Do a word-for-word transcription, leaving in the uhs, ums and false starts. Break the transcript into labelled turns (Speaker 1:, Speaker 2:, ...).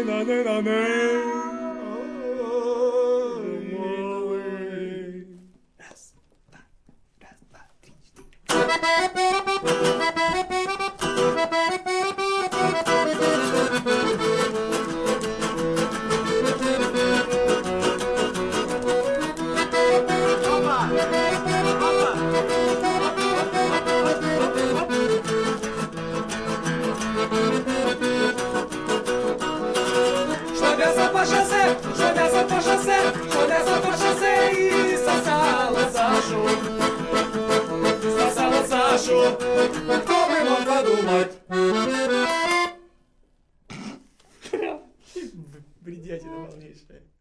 Speaker 1: Раз, два, раз, два, три, четыре.
Speaker 2: Что мясо по шоссе, что мясо по шоссе, что мясо по шоссе и сосало Сашу, сосало Сашу. Кто бы мог подумать?
Speaker 1: Бредятина полнейшая.